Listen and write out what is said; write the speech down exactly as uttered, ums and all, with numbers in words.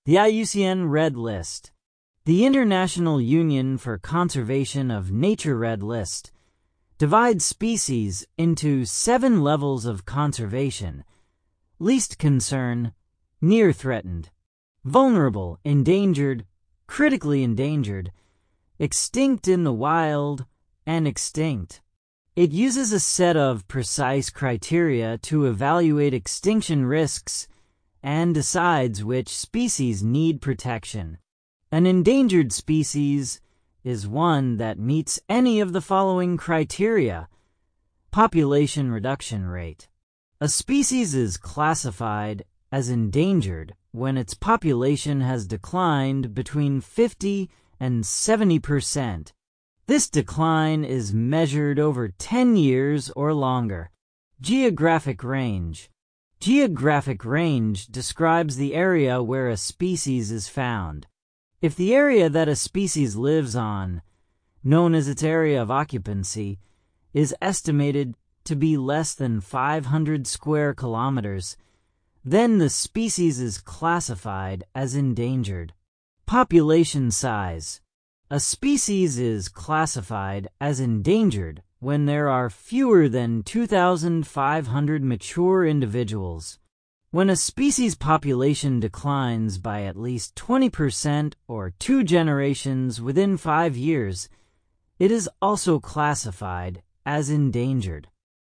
The I U C N Red List. The International Union for Conservation of Nature Red List divides species into seven levels of conservation: least concern, near threatened, vulnerable, endangered, critically endangered, extinct in the wild, and extinct. It uses a set of precise criteria to evaluate extinction risks and decides which species need protection. An endangered species is one that meets any of the following criteria. Population reduction rate. A species is classified as endangered when its population has declined between fifty and seventy percent. This decline is measured over ten years or longer. Geographic range. Geographic range describes the area where a species is found. If the area that a species lives on, known as its area of occupancy, is estimated to be less than five hundred square kilometers, then the species is classified as endangered. Population size. A species is classified as endangered when there are fewer than two thousand five hundred mature individuals. When a species population declines by at least twenty percent or two generations within five years, it is also classified as endangered.